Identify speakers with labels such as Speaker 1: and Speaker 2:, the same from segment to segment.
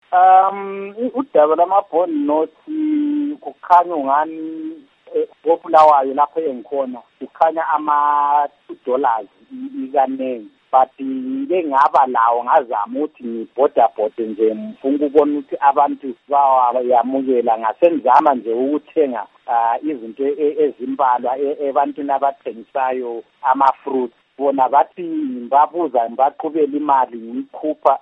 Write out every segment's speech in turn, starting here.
Speaker 1: Udaba lama-bond notes kukhanya ungani kopulawayo lapho engikhona kukhanya $2 ikanengi, but ngaba lawo ngazama ukuthi ngibhodabhode nje ngifuna ukubona ukuthi abantu bayamukela, ngasenzama nje ukuthenga izinto ezimbalwa ebantwini abathengisayo ama-fruits. Bona bathi ngibabuza ngibaqhubela imali ngikhupha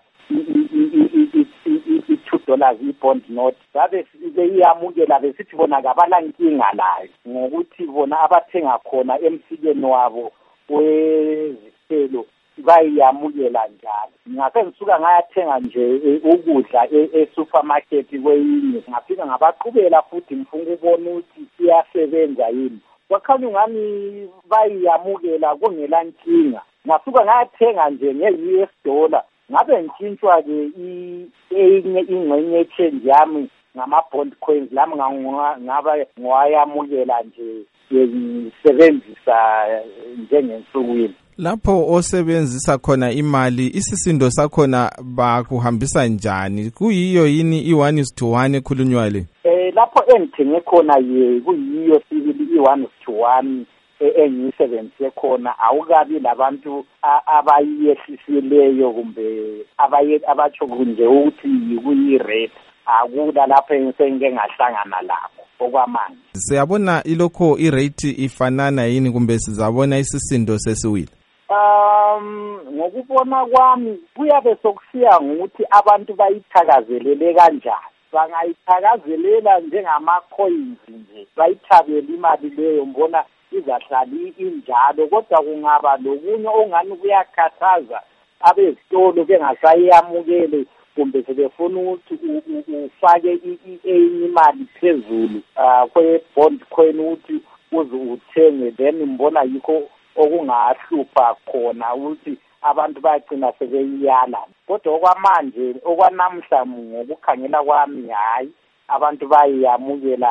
Speaker 1: $2 i-bond note, babe beyamukela besithi bona kabalankinga layo ngokuthi bona abathenga khona emsikeni wabo wezithelo bayamukela njalo. Ngase ngisuka ngayathenga nje ukudla e-supermarket kweyinye, ngafika ngabaqhubela futhi ngifuna ukubona ukuthi iyasebenza yini. Kwakhanya ungani bayamukela kungela nkinga. Ngasuka ngayathenga nje nge-$, ngabe ngitshintshwa-ke enye ingxenye change yami ngama-bond coins lami ngaba ngiwayamukela nje ngisebenzisa njengensukwini.
Speaker 2: Lapho osebenzisa khona imali, isisindo sakhona bakuhambisa njani? Kuyiyo yini i-1:1 ekhulunywa le?
Speaker 1: Lapho engithenge khona kuyiyo sibili i-1:1 engiyisebenzise khona. Awukabi labantu abayehlisileyo kumbe abatsho nje ukuthi kuyi-rate. Akula lapho engike ngahlangana lapho okwamanje.
Speaker 2: Siyabona ilokho i-rate ifanana yini kumbe sizabona isisindo sesiwile?
Speaker 1: Ngokubona kwami kuyabe sokusiya ngokuthi abantu bayithakazelele kanjani. Bangayithakazelela njengama-coins nje, bayithabele imali leyo, mbona izahlala injalo. Kodwa kungaba lokunye ongani kuyakhathaza abezitolo bengasayamukele kumbe sebefuna ukuthi ufake enye imali phezulu kwe-bond coin ukuthi uze uthenge, then mbona yikho okungahlupha khona ukuthi abantu bayagcina sebeyiyala. Kodwa okwamanje okwanamhla ngokukhangela kwami, hayi, abantu bayamukela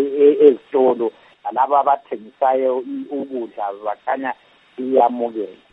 Speaker 1: ezitolo, laba abathengisayo ukudla bakhanya iyamukela.